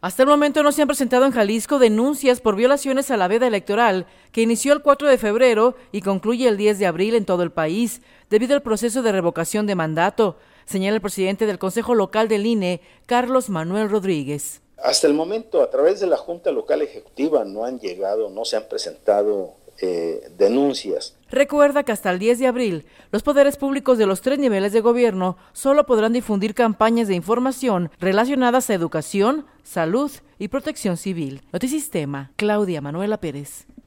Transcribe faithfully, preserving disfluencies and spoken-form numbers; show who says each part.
Speaker 1: Hasta el momento no se han presentado en Jalisco denuncias por violaciones a la veda electoral que inició el cuatro de febrero y concluye el diez de abril en todo el país, debido al proceso de revocación de mandato, señala el presidente del Consejo Local del I N E, Carlos Manuel Rodríguez.
Speaker 2: Hasta el momento, a través de la Junta Local Ejecutiva no han llegado, no se han presentado eh, denuncias.
Speaker 1: Recuerda que hasta el diez de abril, los poderes públicos de los tres niveles de gobierno solo podrán difundir campañas de información relacionadas a educación, salud y protección civil. Notisistema, Claudia Manuela Pérez.